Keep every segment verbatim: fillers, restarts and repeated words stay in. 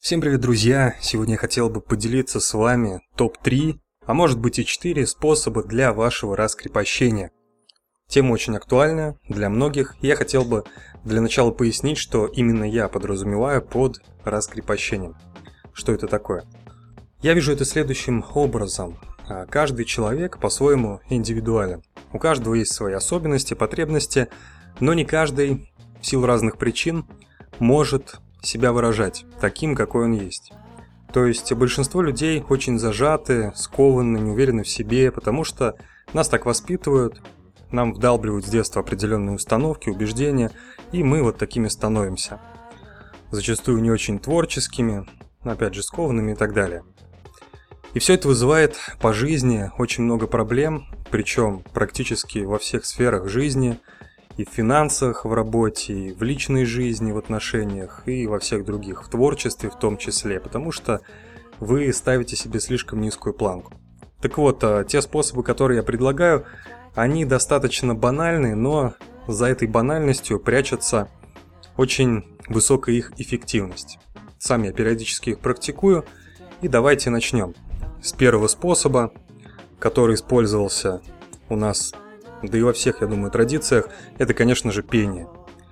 Всем привет, друзья! Сегодня я хотел бы поделиться с вами топ три, а может быть и четыре способа для вашего раскрепощения. Тема очень актуальная для многих, и я хотел бы для начала пояснить, что именно я подразумеваю под раскрепощением. Что это такое? Я вижу это следующим образом. Каждый человек по-своему индивидуален. У каждого есть свои особенности, потребности, но не каждый в силу разных причин может себя выражать таким, какой он есть. То есть большинство людей очень зажаты, скованы, не уверены в себе, потому что нас так воспитывают, нам вдалбливают с детства определенные установки, убеждения, и мы вот такими становимся. Зачастую не очень творческими, опять же скованными и так далее. И все это вызывает по жизни очень много проблем, причем практически во всех сферах жизни, и в финансах, в работе, и в личной жизни, в отношениях, и во всех других, в творчестве в том числе, потому что вы ставите себе слишком низкую планку. Так вот, те способы, которые я предлагаю, они достаточно банальны, но за этой банальностью прячется очень высокая их эффективность. Сам я периодически их практикую, и давайте начнем с первого способа, который использовался у нас, да и во всех, я думаю, традициях, это, конечно же, пение.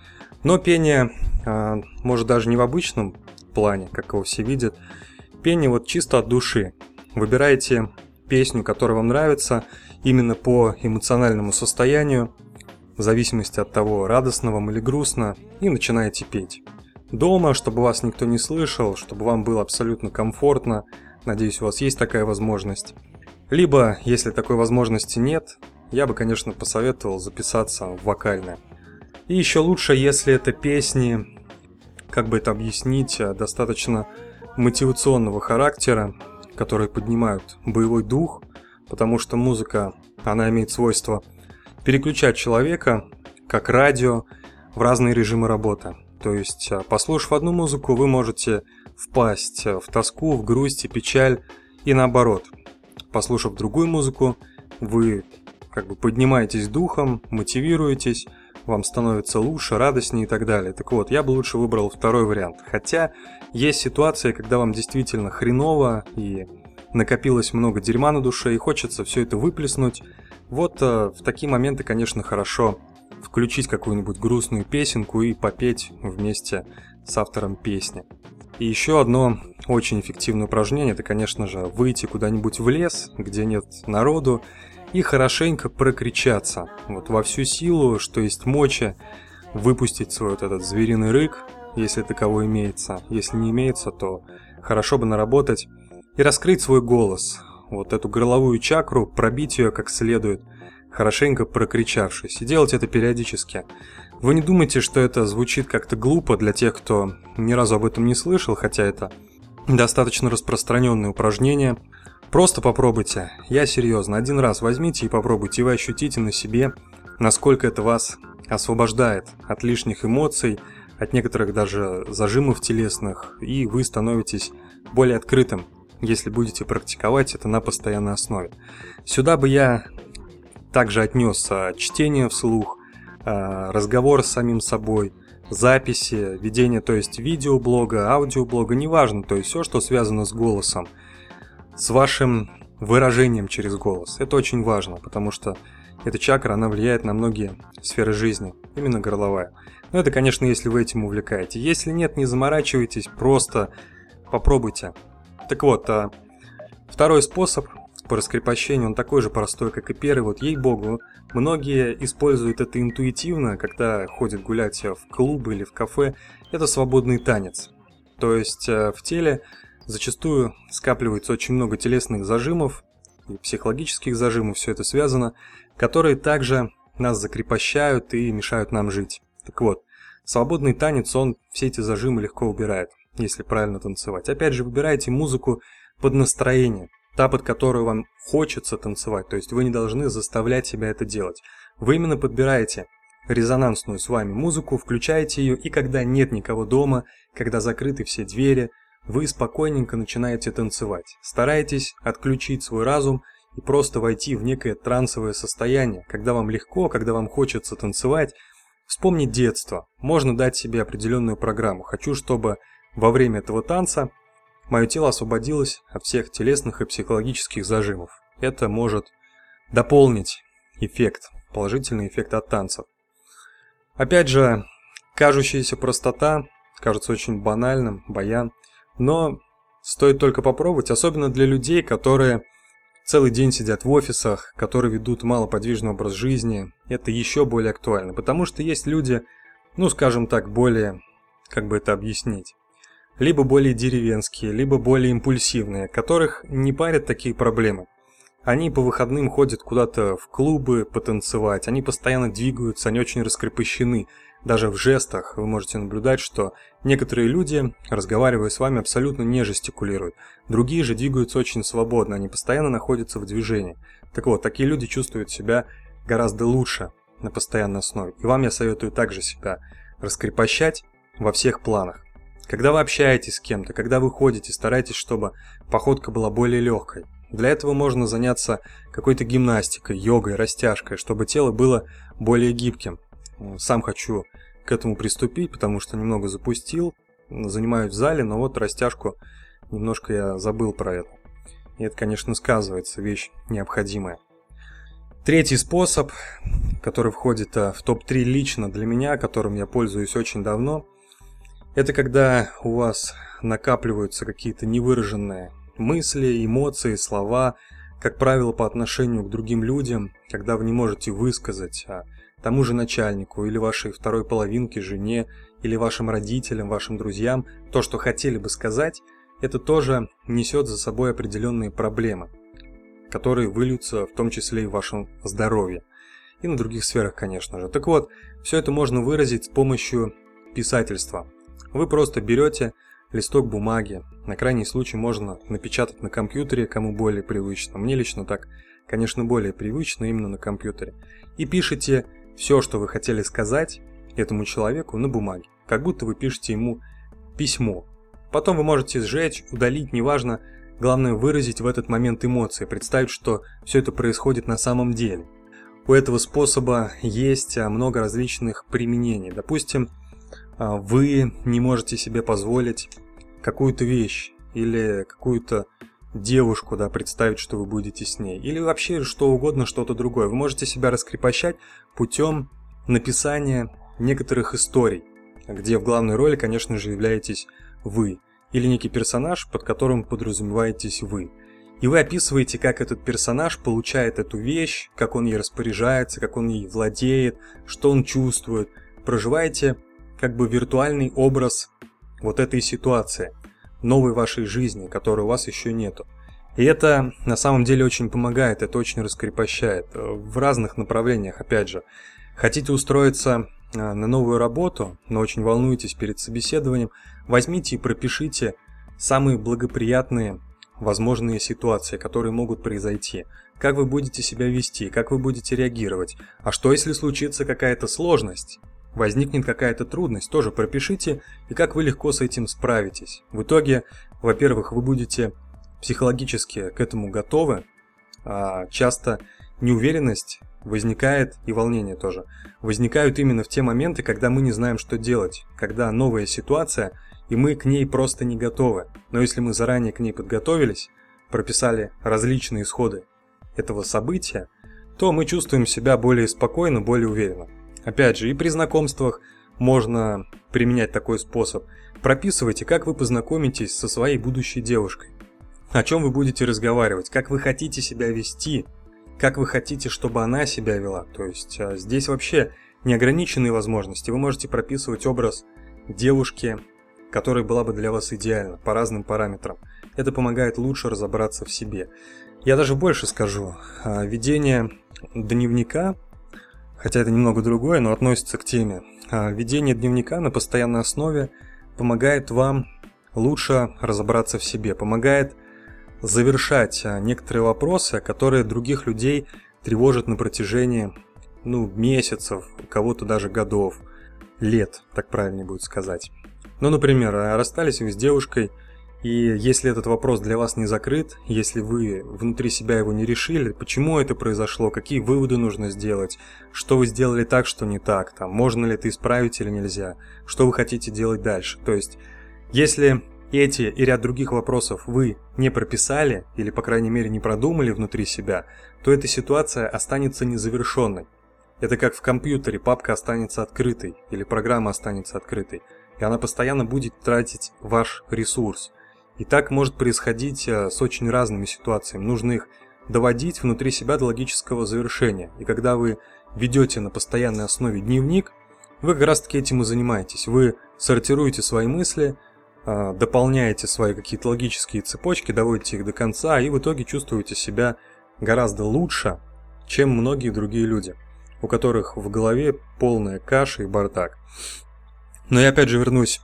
Но пение, а, может, даже не в обычном плане, как его все видят. Пение вот чисто от души. Выбираете песню, которая вам нравится, именно по эмоциональному состоянию, в зависимости от того, радостно вам или грустно, и начинаете петь. Дома, чтобы вас никто не слышал, чтобы вам было абсолютно комфортно. Надеюсь, у вас есть такая возможность. Либо, если такой возможности нет, я бы, конечно, посоветовал записаться в вокальное. И еще лучше, если это песни, как бы это объяснить, достаточно мотивационного характера, которые поднимают боевой дух, потому что музыка, она имеет свойство переключать человека, как радио, в разные режимы работы. То есть, послушав одну музыку, вы можете впасть в тоску, в грусть и печаль, и наоборот. Послушав другую музыку, вы как бы поднимаетесь духом, мотивируетесь, вам становится лучше, радостнее и так далее. Так вот, я бы лучше выбрал второй вариант. Хотя есть ситуации, когда вам действительно хреново и накопилось много дерьма на душе, и хочется все это выплеснуть. Вот э, в такие моменты, конечно, хорошо включить какую-нибудь грустную песенку и попеть вместе с автором песни. И еще одно очень эффективное упражнение, это, конечно же, выйти куда-нибудь в лес, где нет народу, и хорошенько прокричаться, вот во всю силу, что есть мочи, выпустить свой вот этот звериный рык, если таковой имеется. Если не имеется, то хорошо бы наработать и раскрыть свой голос, вот эту горловую чакру, пробить ее как следует, хорошенько прокричавшись. И делать это периодически. Вы не думайте, что это звучит как-то глупо для тех, кто ни разу об этом не слышал, хотя это достаточно распространенное упражнение. Просто попробуйте. Я серьезно. Один раз возьмите и попробуйте, и вы ощутите на себе, насколько это вас освобождает от лишних эмоций, от некоторых даже зажимов телесных, и вы становитесь более открытым, если будете практиковать это на постоянной основе. Сюда бы я также отнес чтение вслух, разговор с самим собой, записи, ведение, то есть видеоблога, аудиоблога, неважно, то есть все, что связано с голосом, с вашим выражением через голос. Это очень важно, потому что эта чакра, она влияет на многие сферы жизни, именно горловая. Но это, конечно, если вы этим увлекаете. Если нет, не заморачивайтесь, просто попробуйте. Так вот, второй способ по раскрепощению, он такой же простой, как и первый. Вот ей-богу, многие используют это интуитивно, когда ходят гулять в клубы или в кафе. Это свободный танец. То есть в теле зачастую скапливается очень много телесных зажимов и психологических зажимов, все это связано, которые также нас закрепощают и мешают нам жить. Так вот, свободный танец, он все эти зажимы легко убирает, если правильно танцевать. Опять же, выбирайте музыку под настроение, та, под которую вам хочется танцевать, то есть вы не должны заставлять себя это делать. Вы именно подбираете резонансную с вами музыку, включаете ее, и когда нет никого дома, когда закрыты все двери, вы спокойненько начинаете танцевать. Старайтесь отключить свой разум и просто войти в некое трансовое состояние, когда вам легко, когда вам хочется танцевать. Вспомнить детство. Можно дать себе определенную программу. Хочу, чтобы во время этого танца мое тело освободилось от всех телесных и психологических зажимов. Это может дополнить эффект, положительный эффект от танцев. Опять же, кажущаяся простота кажется очень банальным, баян, но стоит только попробовать, особенно для людей, которые целый день сидят в офисах, которые ведут малоподвижный образ жизни. Это еще более актуально, потому что есть люди, ну скажем так, более, как бы это объяснить, либо более деревенские, либо более импульсивные, которых не парят такие проблемы. Они по выходным ходят куда-то в клубы потанцевать, они постоянно двигаются, они очень раскрепощены. Даже в жестах вы можете наблюдать, что некоторые люди, разговаривая с вами, абсолютно не жестикулируют. Другие же двигаются очень свободно, они постоянно находятся в движении. Так вот, такие люди чувствуют себя гораздо лучше на постоянной основе. И вам я советую также себя раскрепощать во всех планах. Когда вы общаетесь с кем-то, когда вы ходите, старайтесь, чтобы походка была более легкой. Для этого можно заняться какой-то гимнастикой, йогой, растяжкой, чтобы тело было более гибким. Сам хочу к этому приступить, потому что немного запустил, занимаюсь в зале, но вот растяжку немножко я забыл про это. И это, конечно, сказывается, вещь необходимая. Третий способ, который входит в топ три лично для меня, которым я пользуюсь очень давно, это когда у вас накапливаются какие-то невыраженные мысли, эмоции, слова, как правило, по отношению к другим людям, когда вы не можете высказать тому же начальнику или вашей второй половинке, жене, или вашим родителям, вашим друзьям то, что хотели бы сказать, это тоже несет за собой определенные проблемы, которые выльются в том числе и в вашем здоровье. И на других сферах, конечно же. Так вот, все это можно выразить с помощью писательства. Вы просто берете листок бумаги, на крайний случай можно напечатать на компьютере, кому более привычно. Мне лично так, конечно, более привычно именно на компьютере. И пишите все, что вы хотели сказать этому человеку на бумаге, как будто вы пишете ему письмо. Потом вы можете сжечь, удалить, неважно, главное выразить в этот момент эмоции, представить, что все это происходит на самом деле. У этого способа есть много различных применений. Допустим, вы не можете себе позволить какую-то вещь или какую-то девушку, да, представить, что вы будете с ней, или вообще что угодно, что-то другое. Вы можете себя раскрепощать путем написания некоторых историй, где в главной роли, конечно же, являетесь вы, или некий персонаж, под которым подразумеваетесь вы. И вы описываете, как этот персонаж получает эту вещь, как он ей распоряжается, как он ей владеет, что он чувствует. Проживаете как бы виртуальный образ вот этой ситуации, новой вашей жизни, которой у вас еще нету. И это на самом деле очень помогает, это очень раскрепощает в разных направлениях, опять же. Хотите устроиться на новую работу, но очень волнуетесь перед собеседованием, возьмите и пропишите самые благоприятные возможные ситуации, которые могут произойти. Как вы будете себя вести, как вы будете реагировать. А что если случится какая-то сложность? Возникнет какая-то трудность, тоже пропишите, и как вы легко с этим справитесь. В итоге, во-первых, вы будете психологически к этому готовы, а часто неуверенность возникает, и волнение тоже, возникают именно в те моменты, когда мы не знаем, что делать, когда новая ситуация, и мы к ней просто не готовы. Но если мы заранее к ней подготовились, прописали различные исходы этого события, то мы чувствуем себя более спокойно, более уверенно. Опять же, и при знакомствах можно применять такой способ. Прописывайте, как вы познакомитесь со своей будущей девушкой, о чем вы будете разговаривать, как вы хотите себя вести, как вы хотите, чтобы она себя вела. То есть здесь вообще неограниченные возможности. Вы можете прописывать образ девушки, которая была бы для вас идеальна по разным параметрам. Это помогает лучше разобраться в себе. Я даже больше скажу. Ведение дневника, хотя это немного другое, но относится к теме. Ведение дневника на постоянной основе помогает вам лучше разобраться в себе, помогает завершать некоторые вопросы, которые других людей тревожат на протяжении ну, месяцев, у кого-то даже годов, лет, так правильнее будет сказать. Ну, например, расстались вы с девушкой, и если этот вопрос для вас не закрыт, если вы внутри себя его не решили, почему это произошло, какие выводы нужно сделать, что вы сделали так, что не так, там, можно ли это исправить или нельзя, что вы хотите делать дальше. То есть, если эти и ряд других вопросов вы не прописали или, по крайней мере, не продумали внутри себя, то эта ситуация останется незавершенной. Это как в компьютере, папка останется открытой или программа останется открытой, и она постоянно будет тратить ваш ресурс. И так может происходить с очень разными ситуациями. Нужно их доводить внутри себя до логического завершения. И когда вы ведете на постоянной основе дневник, вы как раз таки этим и занимаетесь. Вы сортируете свои мысли, дополняете свои какие-то логические цепочки, доводите их до конца, и в итоге чувствуете себя гораздо лучше, чем многие другие люди, у которых в голове полная каша и бардак. Но я опять же вернусь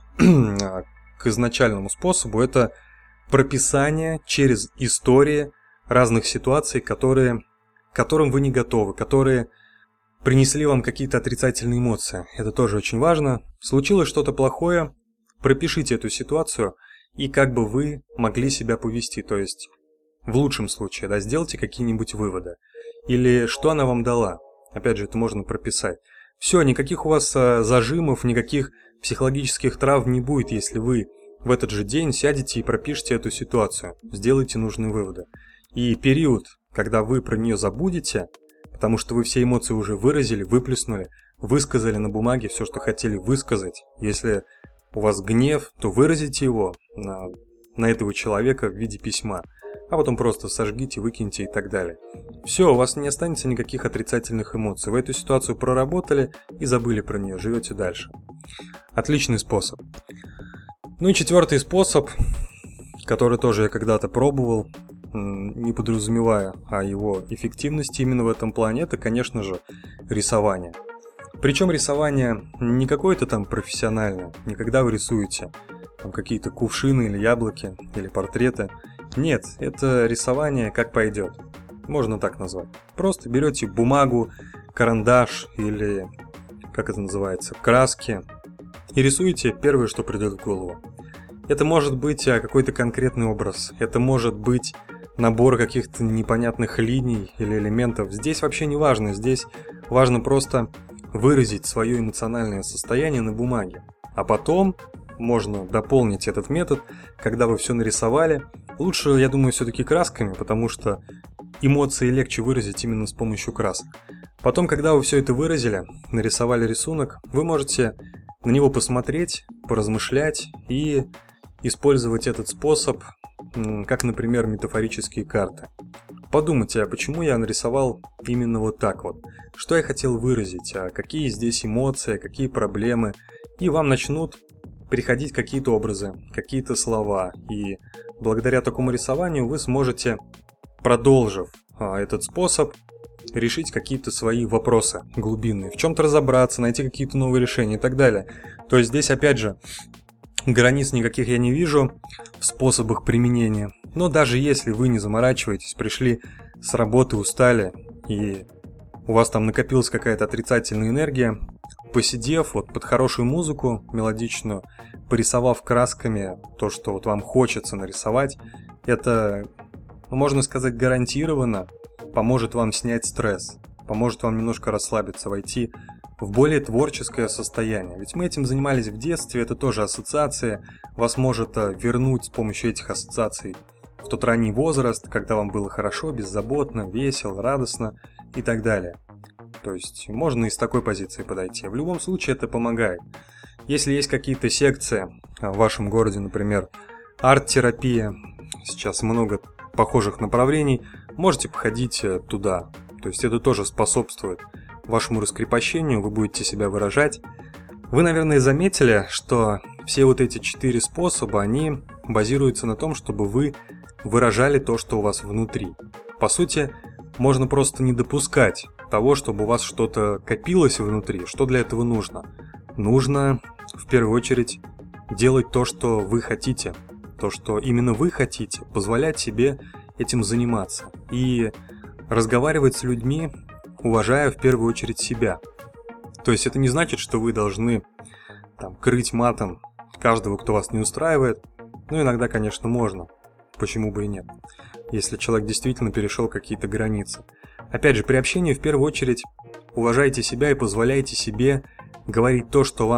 к изначальному способу. Это прописание через истории разных ситуаций, которые, к которым вы не готовы, которые принесли вам какие-то отрицательные эмоции. Это тоже очень важно. Случилось что-то плохое, пропишите эту ситуацию и как бы вы могли себя повести. То есть в лучшем случае, да, сделайте какие-нибудь выводы. Или что она вам дала. Опять же, это можно прописать. Все, никаких у вас зажимов, никаких психологических травм не будет, если вы в этот же день сядете и пропишите эту ситуацию. Сделайте нужные выводы. И период, когда вы про нее забудете, потому что вы все эмоции уже выразили, выплеснули, высказали на бумаге все, что хотели высказать. Если у вас гнев, то выразите его на, на этого человека в виде письма, а потом просто сожгите, выкиньте и так далее. Все, у вас не останется никаких отрицательных эмоций. Вы эту ситуацию проработали и забыли про нее, живете дальше. Отличный способ. Ну и четвертый способ, который тоже я когда-то пробовал, не подразумевая о его эффективности именно в этом плане, это, конечно же, рисование. Причем рисование не какое-то там профессиональное, не когда вы рисуете там какие-то кувшины или яблоки, или портреты. Нет, это рисование как пойдет, можно так назвать. Просто берете бумагу, карандаш или, как это называется, краски и рисуете первое, что придет в голову. Это может быть какой-то конкретный образ, это может быть набор каких-то непонятных линий или элементов. Здесь вообще не важно, здесь важно просто выразить свое эмоциональное состояние на бумаге. А потом можно дополнить этот метод, когда вы все нарисовали. Лучше, я думаю, все-таки красками, потому что эмоции легче выразить именно с помощью красок. Потом, когда вы все это выразили, нарисовали рисунок, вы можете на него посмотреть, поразмышлять и использовать этот способ, как, например, метафорические карты. Подумайте, а почему я нарисовал именно вот так вот? Что я хотел выразить? А какие здесь эмоции, какие проблемы? И вам начнут приходить какие-то образы, какие-то слова. И благодаря такому рисованию вы сможете, продолжив а, этот способ, решить какие-то свои вопросы глубинные, в чем-то разобраться, найти какие-то новые решения и так далее. То есть здесь, опять же, границ никаких я не вижу в способах применения. Но даже если вы не заморачиваетесь, пришли с работы, устали, и у вас там накопилась какая-то отрицательная энергия, посидев вот под хорошую музыку мелодичную, порисовав красками то, что вот вам хочется нарисовать, это, можно сказать, гарантированно поможет вам снять стресс, поможет вам немножко расслабиться, войти в более творческое состояние. Ведь мы этим занимались в детстве, это тоже ассоциации, вас может вернуть с помощью этих ассоциаций в тот ранний возраст, когда вам было хорошо, беззаботно, весело, радостно и так далее. То есть можно и с такой позиции подойти. В любом случае это помогает. Если есть какие-то секции в вашем городе, например, арт-терапия, сейчас много похожих направлений, можете походить туда. То есть это тоже способствует вашему раскрепощению, вы будете себя выражать. Вы, наверное, заметили, что все вот эти четыре способа, они базируются на том, чтобы вы выражали то, что у вас внутри. По сути, можно просто не допускать того, чтобы у вас что-то копилось внутри. Что для этого нужно? Нужно, в первую очередь, делать то, что вы хотите. То, что именно вы хотите, позволять себе этим заниматься. И разговаривать с людьми, уважая в первую очередь себя. То есть это не значит, что вы должны там, крыть матом каждого, кто вас не устраивает. Ну, иногда, конечно, можно. Почему бы и нет? Если человек действительно перешел какие-то границы. Опять же, при общении в первую очередь уважайте себя и позволяйте себе говорить то, что вам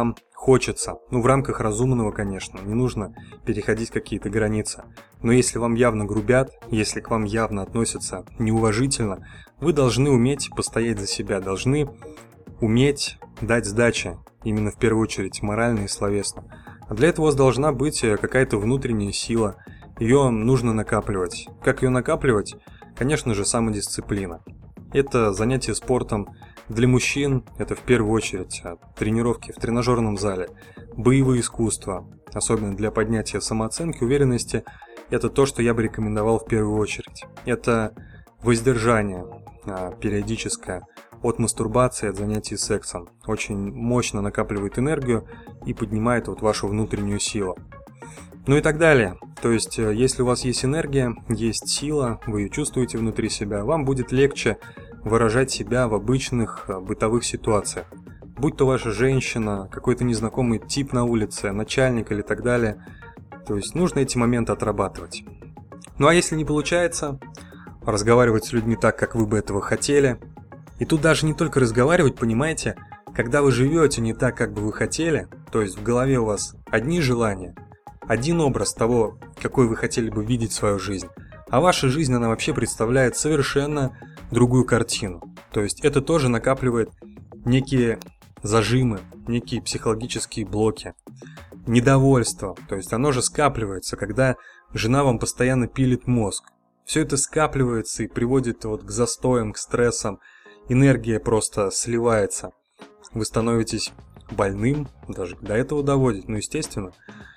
хочется. Ну, в рамках разумного, конечно, не нужно переходить какие-то границы. Но если вам явно грубят, если к вам явно относятся неуважительно, вы должны уметь постоять за себя, должны уметь дать сдачи, именно в первую очередь морально и словесно. А для этого у вас должна быть какая-то внутренняя сила, ее нужно накапливать. Как ее накапливать? Конечно же, самодисциплина. Это занятие спортом для мужчин, это в первую очередь тренировки в тренажерном зале, боевые искусства, особенно для поднятия самооценки, уверенности, это то, что я бы рекомендовал в первую очередь. Это воздержание периодическое от мастурбации, от занятий сексом. Очень мощно накапливает энергию и поднимает вот вашу внутреннюю силу. Ну и так далее. То есть, если у вас есть энергия, есть сила, вы ее чувствуете внутри себя, вам будет легче выражать себя в обычных бытовых ситуациях. Будь то ваша женщина, какой-то незнакомый тип на улице, начальник или так далее. То есть, нужно эти моменты отрабатывать. Ну а если не получается, разговаривать с людьми так, как вы бы этого хотели. И тут даже не только разговаривать, понимаете, когда вы живете не так, как бы вы хотели, то есть в голове у вас одни желания, один образ того, какой вы хотели бы видеть свою жизнь, а ваша жизнь, она вообще представляет совершенно другую картину. То есть это тоже накапливает некие зажимы, некие психологические блоки, недовольство, то есть оно же скапливается, когда жена вам постоянно пилит мозг. Все это скапливается и приводит вот к застоям, к стрессам, энергия просто сливается. Вы становитесь больным, даже до этого доводит, ну естественно.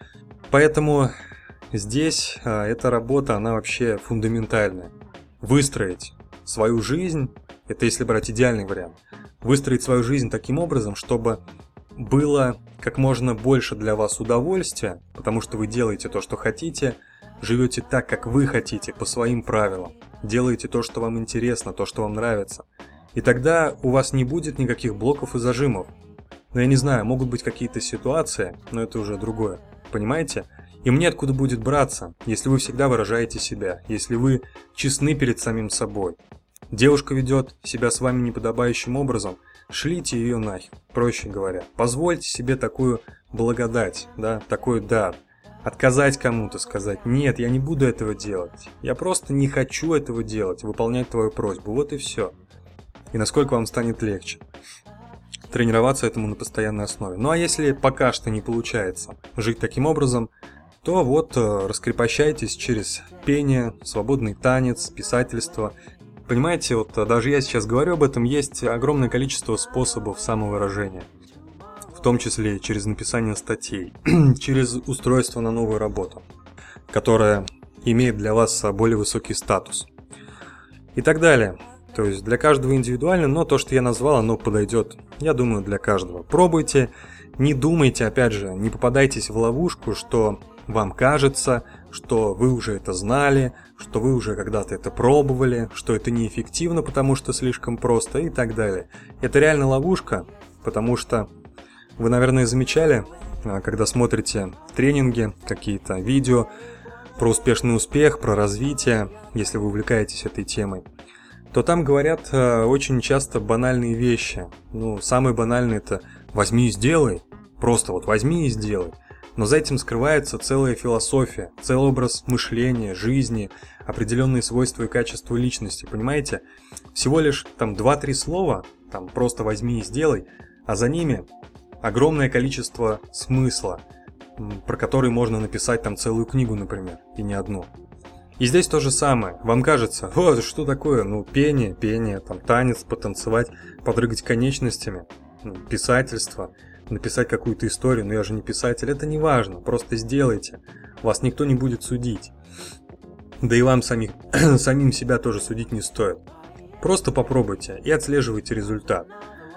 Поэтому здесь а, эта работа, она вообще фундаментальная. Выстроить свою жизнь, это если брать идеальный вариант, выстроить свою жизнь таким образом, чтобы было как можно больше для вас удовольствия, потому что вы делаете то, что хотите, живете так, как вы хотите, по своим правилам, делаете то, что вам интересно, то, что вам нравится. И тогда у вас не будет никаких блоков и зажимов. Но я не знаю, могут быть какие-то ситуации, но это уже другое. Понимаете? Им неоткуда будет браться, если вы всегда выражаете себя, если вы честны перед самим собой. Девушка ведет себя с вами неподобающим образом, шлите ее нахер, проще говоря. Позвольте себе такую благодать, да, такой дар. Отказать кому-то, сказать: нет, я не буду этого делать, я просто не хочу этого делать, выполнять твою просьбу, вот и все. И насколько вам станет легче тренироваться этому на постоянной основе. Ну а если пока что не получается жить таким образом, то вот раскрепощайтесь через пение, свободный танец, писательство. Понимаете, вот даже я сейчас говорю об этом, есть огромное количество способов самовыражения. В том числе и через написание статей, через устройство на новую работу, которая имеет для вас более высокий статус. И так далее. То есть для каждого индивидуально, но то, что я назвал, оно подойдет, я думаю, для каждого. Пробуйте, не думайте, опять же, не попадайтесь в ловушку, что вам кажется, что вы уже это знали, что вы уже когда-то это пробовали, что это неэффективно, потому что слишком просто и так далее. Это реально ловушка, потому что вы, наверное, замечали, когда смотрите тренинги, какие-то видео про успешный успех, про развитие, если вы увлекаетесь этой темой, то там говорят э, очень часто банальные вещи. Ну, самый банальный — это «возьми и сделай», просто вот возьми и сделай. Но за этим скрывается целая философия, целый образ мышления, жизни, определенные свойства и качества личности, понимаете? Всего лишь там два-три слова, там просто возьми и сделай, а за ними огромное количество смысла, про который можно написать там целую книгу, например, и не одну. И здесь то же самое. Вам кажется, вот что такое, ну пение, пение, там танец, потанцевать, подрыгать конечностями, ну, писательство, написать какую-то историю, но я же не писатель, это не важно, просто сделайте, вас никто не будет судить. Да и вам самих, самим себя тоже судить не стоит. Просто попробуйте и отслеживайте результат.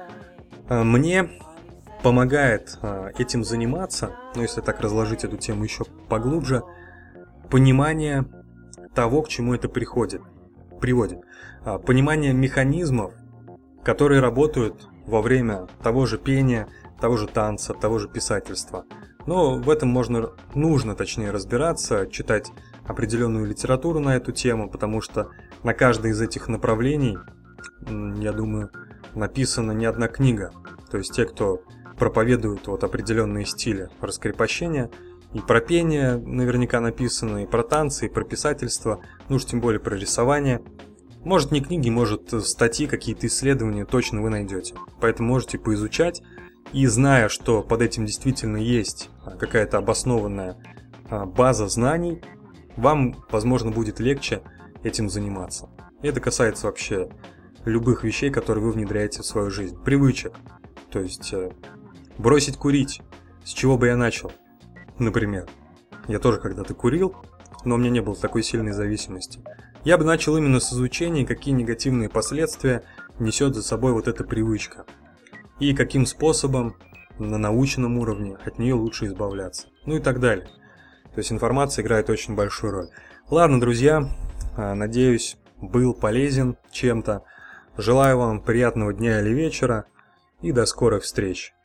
Мне помогает этим заниматься, ну если так разложить эту тему еще поглубже, понимание того, к чему это приходит, приводит. Понимание механизмов, которые работают во время того же пения, того же танца, того же писательства. Но в этом можно, нужно точнее разбираться, читать определенную литературу на эту тему, потому что на каждое из этих направлений, я думаю, написана не одна книга. То есть те, кто проповедуют вот определенные стили раскрепощения. И про пение наверняка написано, и про танцы, и про писательство, ну уж тем более про рисование. Может, не книги, может, статьи, какие-то исследования точно вы найдете. Поэтому можете поизучать, и зная, что под этим действительно есть какая-то обоснованная база знаний, вам, возможно, будет легче этим заниматься. И это касается вообще любых вещей, которые вы внедряете в свою жизнь. Привычек. То есть бросить курить. С чего бы я начал? Например, я тоже когда-то курил, но у меня не было такой сильной зависимости. Я бы начал именно с изучения, какие негативные последствия несет за собой вот эта привычка. И каким способом на научном уровне от нее лучше избавляться. Ну и так далее. То есть информация играет очень большую роль. Ладно, друзья, надеюсь, был полезен чем-то. Желаю вам приятного дня или вечера и до скорых встреч.